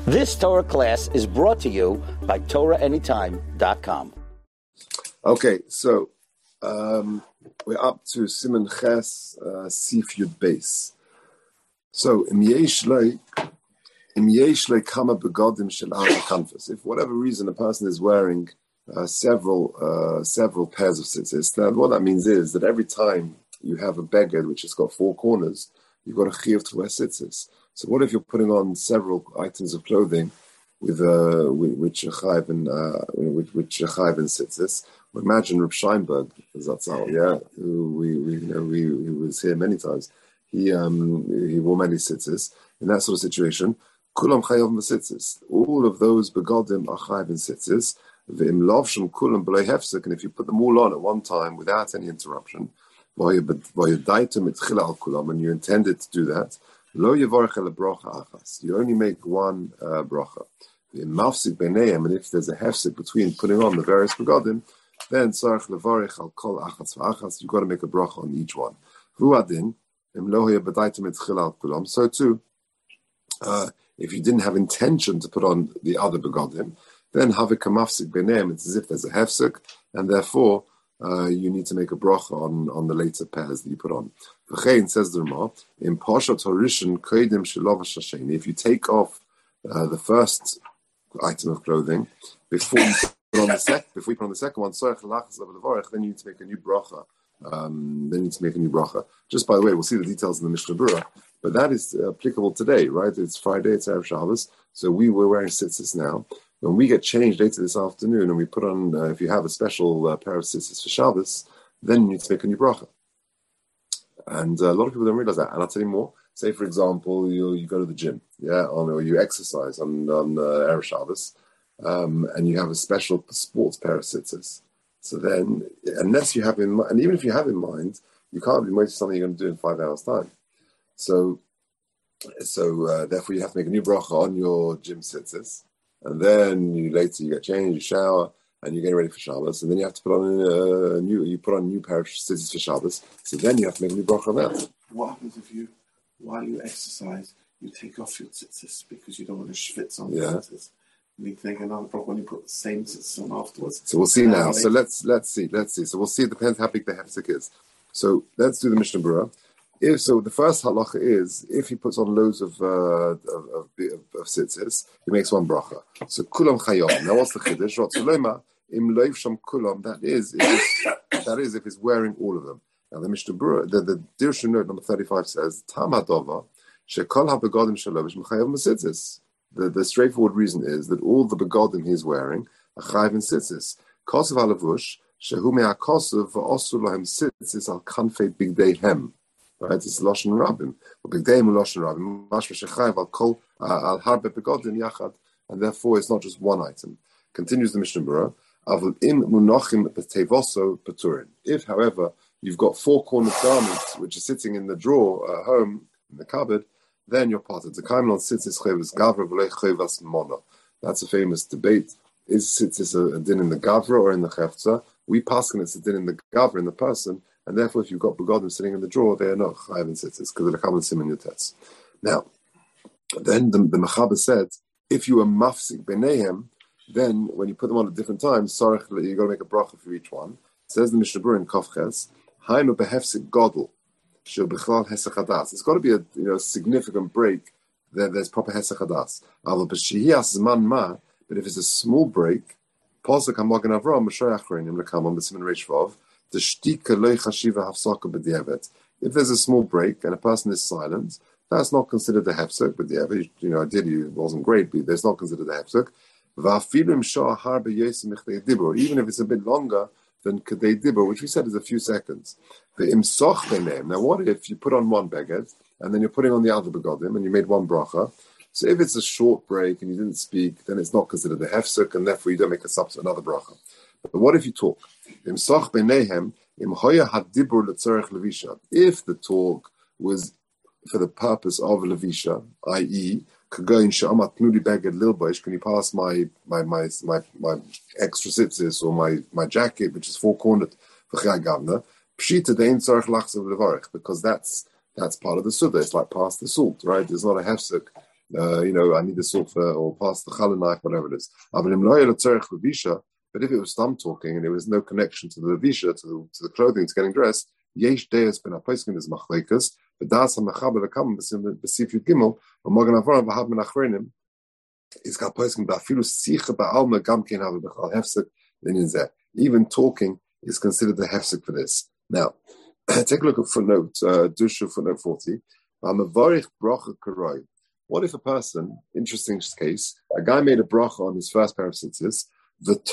This Torah class is brought to you by TorahAnytime.com. Okay, so we're up to Siman Ches Sif Yud Beis. So Im yesh le kama begodim shel al kanfus. If for whatever reason a person is wearing several pairs of tzitzis, now what that means is that every time you have a beged which has got four corners, you've got a chiyuv to wear tzitzis. So what if you're putting on several items of clothing with which are chayiv in tzitzis? Well, imagine Reb Scheinberg, who was here many times. He wore many tzitzis. In that sort of situation, kulam chayav tzitzis. All of those begodim are chayav in tzitzis. V'im lovshim kulam b'lei hefsek, and if you put them all on at one time without any interruption, v'yadaitum itchila al kulam, and you intended to do that, lo yavarech el bracha achas. You only make one bracha. V'im mafsik b'neihem, and if there's a hefsek between putting on the various begodim, then tzarich levarech al kol achas v'achas. You've got to make a bracha on each one. V'uadin im lo yadaitum itchila al kulam. So too, if you didn't have intention to put on the other begodim, then havik mafsik b'neihem, it's as if there's a hefsek, and therefore you need to make a bracha on the later pairs that you put on. V'chein, says the Rama, in Pashat Horishan kodim shelo v'shasheni, if you take off the first item of clothing before you put on the second one, then you need to make a new bracha. Just by the way, we'll see the details in the Mishnah Berurah, but that is applicable today, right? It's Friday, it's Erev Shabbos, so we're wearing tzitzis now. When we get changed later this afternoon and we put on, if you have a special pair of tzitzis for Shabbos, then you need to make a new bracha. And a lot of people don't realize that. And I'll tell you more. Say, for example, you go to the gym, or you exercise on Erev Shabbos, and you have a special sports pair of tzitzis. So then, unless you have in mind, and even if you have in mind, you can't be waiting something you're going to do in 5 hours' time. So therefore, you have to make a new bracha on your gym tzitzis. And then later you get changed, you shower, and you're getting ready for Shabbos. And then you have to put on a new pair of tzitzis for Shabbos. So then you have to make a new bracha on that. What happens if while you exercise, you take off your tzitzis because you don't want to schwitz on the tzitzis? And you take another bracha when you put the same tzitzis on afterwards. So we'll see now. So let's see. So we'll see. It depends how big the hefsek is. So let's do the Mishnah Berurah. The first halacha is if he puts on loads of tzitzis, he makes one bracha. So kulam chayom. Now what's the chiddush? Im loiv sham kulam. That is if he's wearing all of them. Now the Mishnah Berurah, the Dirshu note number 35 says Tam hadova shekol habegodim shalovish mechayav tzitzis. The straightforward reason is that all the begodim he's wearing are chayav in tzitzis. Kosav halavush shehu me'akosav v'osu lahem tzitzis al kanfei bigdei hem. Right, it's Lashon Rabim. Big day Lashon Rabim. Mashma shechayv al kol al harbe begodim yachad, and therefore it's not just one item. Continues the Mishnah Berurah. Avul im munachim b'tevoso peturin. If, however, you've got four-cornered garments which are sitting in the drawer at home in the cupboard, then you're parted. The kaimelon tzitzis chayvus gavra v'lei chayvus mono. That's a famous debate. Is tzitzis a din in the gavra or in the chefza? We paskin it's a din in the gavra, in the person. And therefore, if you've got begodim sitting in the drawer, they are not chayav in tzitzis because they're common sim in your test. Now, then the Mechaber said, if you are mafsik b'neihem, then when you put them on at different times, sorry, you got to make a bracha for each one. It says the Mishnah Berurah in Kafches, Hainu behefsik godel shel bichlal hesach hadas. It's got to be a significant break. There's proper hesach hadas. Alo b'shihiyas zman ma. But if it's a small break, posuk hamogen Avram b'shoyach reinim lekamon b'siman reish vav. If there's a small break and a person is silent, that's not considered the hefsek. But ideally it wasn't great, but that's not considered the hefsek. Even if it's a bit longer than kadei dibur, which we said is a few seconds. Now, what if you put on one beged and then you're putting on the other begodim and you made one bracha? So if it's a short break and you didn't speak, then it's not considered the hefsek, and therefore you don't make another bracha. But what if you talk? If the talk was for the purpose of levisha, i.e., can you pass my extra tzitzis or my jacket, which is four-cornered, because that's part of the suda. It's like pass the salt, right? There's not a hefsek I need the sulfur or pass the challah knife, whatever it is. But if it was stam talking and there was no connection to the levisha, to the clothing, to getting dressed, yesh deus ben aposkim is machleikas, but das hamachaber lekam b'sifyut gimel, u'magen avaram v'hab min achrenim, is got poskim ba'afilu sicha ba'alma gam kein have b'chal hefsek l'ninzeh. Even talking is considered the hefsek for this. Now, take a look at footnote, Dusha footnote 40. What if a person, interesting case, a guy made a bracha on his first pair of tzitzis, he puts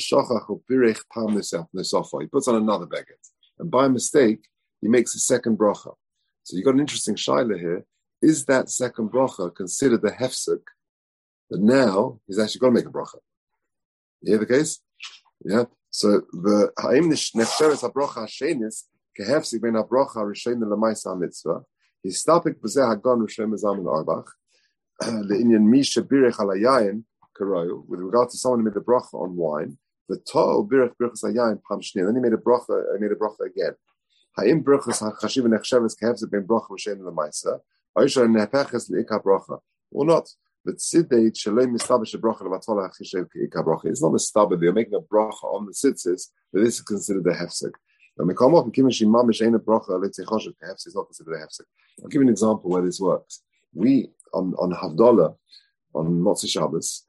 on another baguette, and by mistake, he makes a second bracha. So you got an interesting shaila here. Is that second bracha considered the hefsek? But now he's actually got to make a bracha. You hear the case? Yeah. So the ha'im nefsheres habracha hashenis kehefsek ben habracha rishein lemaisa mitzvah. He's stopping b'zeh hagon rishein mezamin arbach le'inyan misha birech alayayin karoyu. With regard to someone who made a bracha on wine, the ta'o birech birchas hayayin pam shnia. Then he made a bracha again. Ha'im birchas ha'chashiv nefsheres kehefsek ben bracha rishein lemaisa. Oisha nepeches le'ikha bracha or not. But Sidei Shalem Mistabish Bracha Levatala Chishev Keika Bracha. It's not Mistabish, they're making a bracha on the tzitzis, but this is considered a hefsek. Now, Mekamot and Kimish Mamish ain't a bracha, let's say Choshev Hefsek is not considered a hefsek. I'll give you an example where this works. We, on Havdalah, on Motzei Shabbos,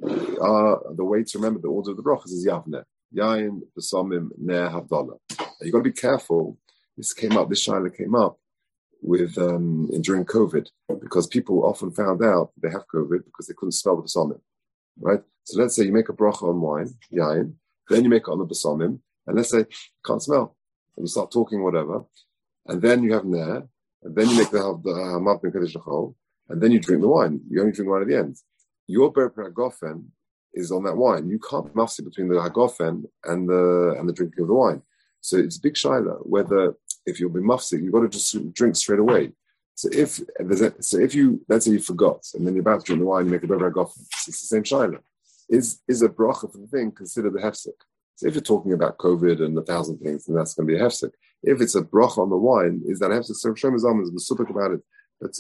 the way to remember the order of the brachas is Yavneh. Yain, Besamim, Ner, Havdalah. You've got to be careful. This shaila came up with during COVID, because people often found out they have COVID because they couldn't smell the besamim, right? So let's say you make a bracha on wine, yain, then you make it on the besamim, and let's say you can't smell, and you start talking whatever, and then you have ner, and then you make the hamav ben kadesh l'chol, and then you drink the wine. You only drink wine at the end. Your ber hagofen is on that wine. You can't mafsi between the hagofen and the drinking of the wine. So it's a big shaila whether, if you'll be mafsik, you've got to just drink straight away. So if you, let's say you forgot, and then you're about to drink the wine, you make a bever hagofen, it's the same shaila. Is a bracha for the thing considered a hefsek? So if you're talking about COVID and 1,000 things, then that's going to be a hefsek. If it's a bracha on the wine, is that a hefsek? So Shem Zalman is specific about it, but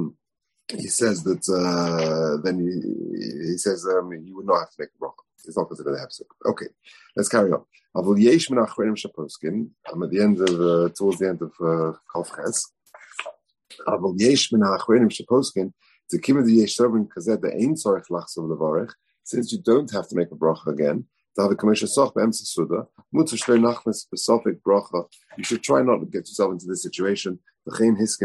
he says that then he says you would not have to make a bracha. It's not considered a hefsek. Okay, let's carry on. I'm at the end of towards the end of Kofches. Since you don't have to make a bracha again, you should try not to get yourself into this situation. And if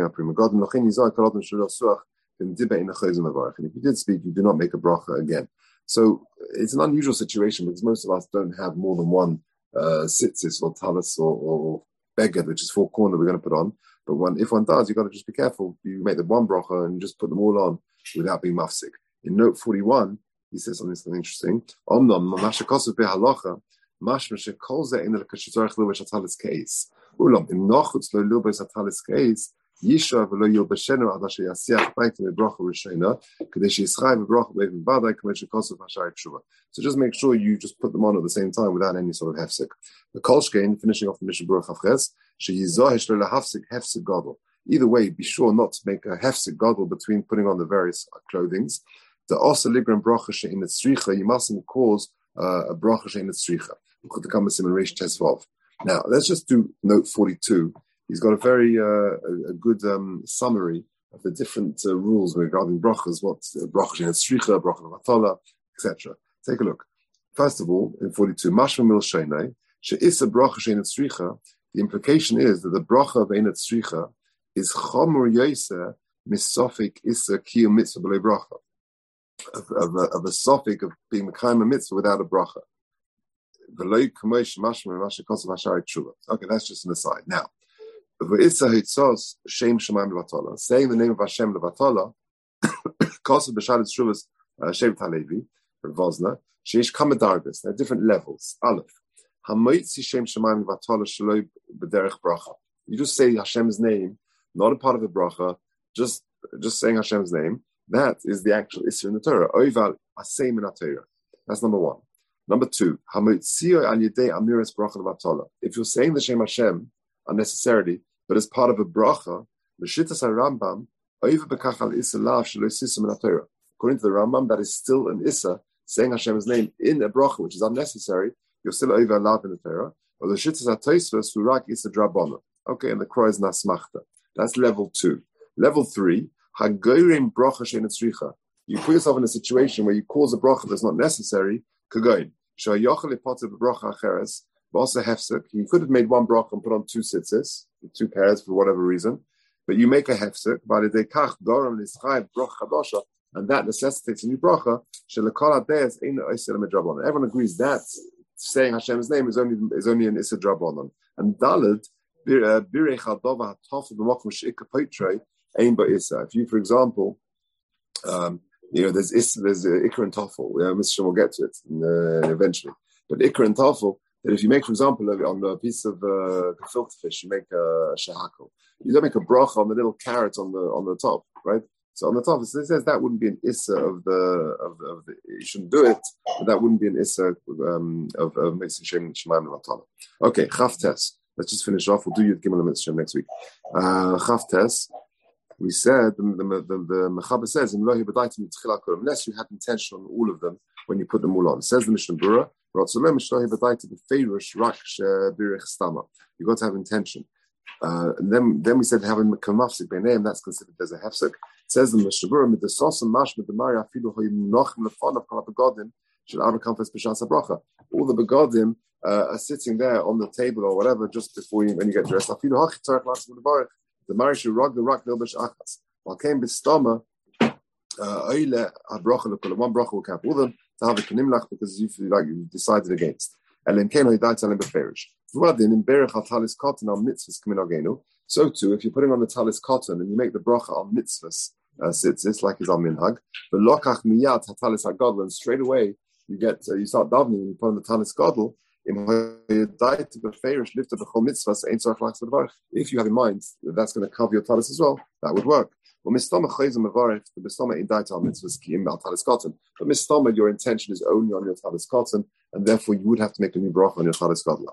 you did speak, you do not make a bracha again. So it's an unusual situation because most of us don't have more than one tzitzis or talis or beged, which is 4 corner we're going to put on. But if one does, you've got to just be careful. You make the one bracha and you just put them all on without being mafsik. In note 41, he says something interesting. Omnom masha kosev behalacha mashma shekol ze in the kashitzarich lubesh atalis case. Ulam im nochutz lo lubesh atalis case. Yisha v'lo yilbashenu adash yasiach baitim ebracha rishena kadesh yischai v'bracha beivim badai kamesh kosev hashayik shuva. So just make sure you just put them on at the same time without any sort of hefsek. The kolshkein, finishing off the Mishnah Berurah Chavches, sheyizohesh lo lahafsik hefsek gadol. Either way, be sure not to make a hefsek gadol between putting on the various clothings. The osa ligram bracha she'in etzricha, you mustn't cause a bracha she'in etzricha. Now, let's just do note 42. He's got a very a good summary of the different rules regarding brachas, what bracha she'in etzricha, bracha levatala, etc. Take a look. First of all, in 42, mashma mil sheinei, she'isa bracha she'in etzricha, the implication is that the bracha of ein etzricha is chamur yoseh misofik isa kiyum mitzvah b'lei bracha. Of a suffix of being mekayim a mitzvah without a bracha. Okay, that's just an aside. Now, saying the name of Hashem levatala, kosev b'shalit shuvas Shem Talevi from Vosna. Sheish kamadargas. There are different levels. Aleph, hamoitzi Shem Shemayim levatala shaloi b'derech bracha. You just say Hashem's name, not a part of the bracha. Just saying Hashem's name. That is the actual issue in the Torah. Oival asay min haTorah. That's number 1. Number 2, hamotzio al yedei amiras bracha levatala. If you're saying the Shem Hashem unnecessarily, but as part of a bracha, l'shittas harambam According to the Rambam, that is still an Issa, saying Hashem's name in a bracha, which is unnecessary. You're still over allowed in the Torah. Or the Shittas HaTosfos Surak Issa Drabana. Okay, and the Kroy is Nasmachta. That's level 2. Level 3, Hagorim bracha she'ein tzricha. You put yourself in a situation where you cause a bracha that's not necessary. Kagoin. Sha'yochel ipotzeh b'bracha acheres. V'asa hefsek. You could have made one bracha and put on 2 tzitzis, 2 pairs for whatever reason. But you make a hefsek. V'alidei kach goram nischai bracha chadasha. And that necessitates a new bracha. She'lekol hadeyas ein oisel midrabanan. Everyone agrees that saying Hashem's name is only an issa drabanan. And daled birei chadava hatafel b'makom she'ikka poitrei ein ba'issa. If you, for example, there's Ikra and Tafel. Mr. Shem will get to it eventually. But Ikra and Tafel, that if you make, for example, on a piece of gefilte fish, you make a shahakal. You don't make a bracha on the little carrot on the top, right? So on the top, it says that wouldn't be an issa of the you shouldn't do it, but that wouldn't be an issa of Mitzvah Shem Shemaim L'Matana. Okay, Chavtes. Let's just finish off. We'll do Yud Gimel and Mitzvah Shem next week. Chavtes. We said the Mechaber says unless you had intention on all of them when you put them all on. Says the Mishnah Berurah, you got to have intention. And then we said having kamafsik b'neim, that's considered as a hefsek. Says the Mishnah Berurah with the sauce and mash with the Mari afilu hoyim nochim lefon of kol begodim shel arba kanfes b'shas habracha. All the begodim are sitting there on the table or whatever just before when you get dressed. Afilu hachi tzarech lasim v'levarich. The marriage should rock the rock bilbish achas. While came bistama, oile habrocha lekol. One brocha will count all them to have a kenimlach because you decided against. Elim ken hoydai talim beferish. V'adin in berech al talis cotton al mitzvahs kaminogenu. So too, if you're putting on the talis cotton and you make the brocha al mitzvahs sitzis like is al minhag, the lokach miyat hatalis hagadol, and straight away you start davening and you put on the talis gadol. If you have in mind that that's going to cover your talis as well, that would work. But mistama, your intention is only on your talis cotton, and therefore you would have to make a new bracha on your talis cotton.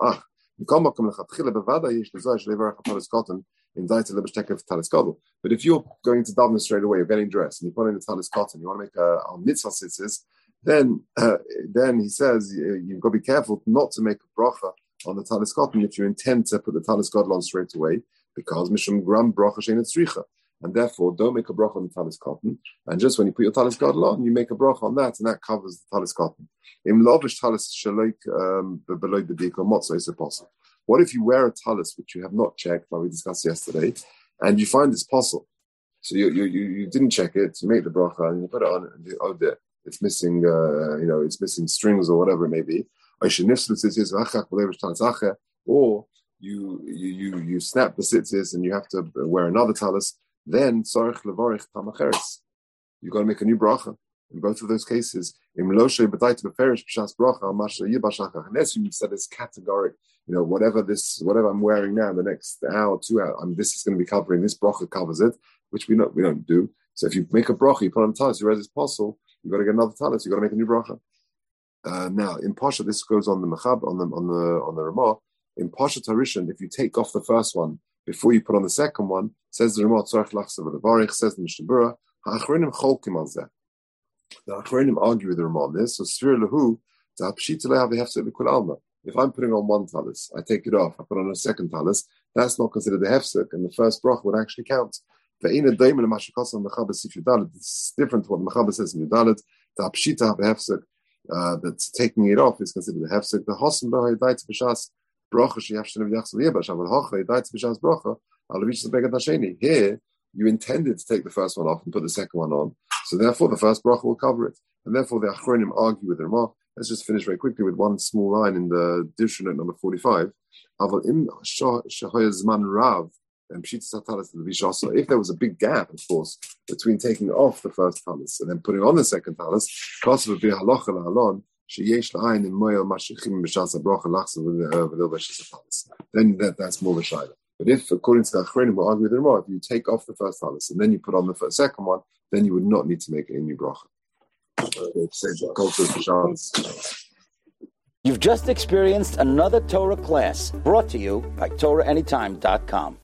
But if you're going to daven straight away, you're getting dressed, and you're putting the talis cotton, you want to make a mitzvah sitzis, then he says you've got to be careful not to make a bracha on the talis cotton if you intend to put the talis cotton on straight away, because mishum gram bracha she'ein tzricha, and therefore don't make a bracha on the talis cotton. And just when you put your talis cotton on, you make a bracha on that, and that covers the talis cotton. Im lavish talis shaloik below the diko motzo is possible. What if you wear a talis which you have not checked, like we discussed yesterday, and you find it's possible? So you didn't check it, you make the bracha and you put it on, and it's missing, it's missing strings or whatever it may be. Or you snap the tzitzis and you have to wear another talis. Then you've got to make a new bracha. In both of those cases, unless you said it's categoric, whatever I'm wearing now, the next hour, 2 hours, this is going to be covering, this bracha covers it, which we don't do. So if you make a bracha, you put on the talis, you realize it's possible, you've got to get another talis, you've got to make a new bracha. Now, in Pasha, this goes on the Mechab, on the Ramah. In Pasha Tarishan, if you take off the first one before you put on the second one, says the Ramah, says the Mishnah Berurah, Ha'achronim cholkim al zeh. The Achronim argue with the Ramah on this. So Sfir Lahu, if I'm putting on one talis, I take it off, I put on a second talis, that's not considered a hefsek, and the first brach would actually count. It's different to what the Mechaber says in Yudalet. The Hapshita hefsek, that's taking it off, is considered a hefsek. The Hosen B'Haydaitz B'Shas Bracha Sheyavshin of Yachsel Yebash Aval Hocha Haydaitz B'Shas Bracha Alavish Zebegad Hasheni. Here, you intended to take the first one off and put the second one on, so therefore the first bracha will cover it, and therefore the Achronim argue with the Ramah. Let's just finish very quickly with one small line in the Dirshu note number 45. Aval Im Shahoya Zman Rav. If there was a big gap, of course, between taking off the first talis and then putting on the second talis, then that's more of a shayla. But if, according to the Achronim, we'll argue with the Ramah, if you take off the first talis and then you put on the second one, then you would not need to make a new bracha. You've just experienced another Torah class brought to you by TorahAnytime.com.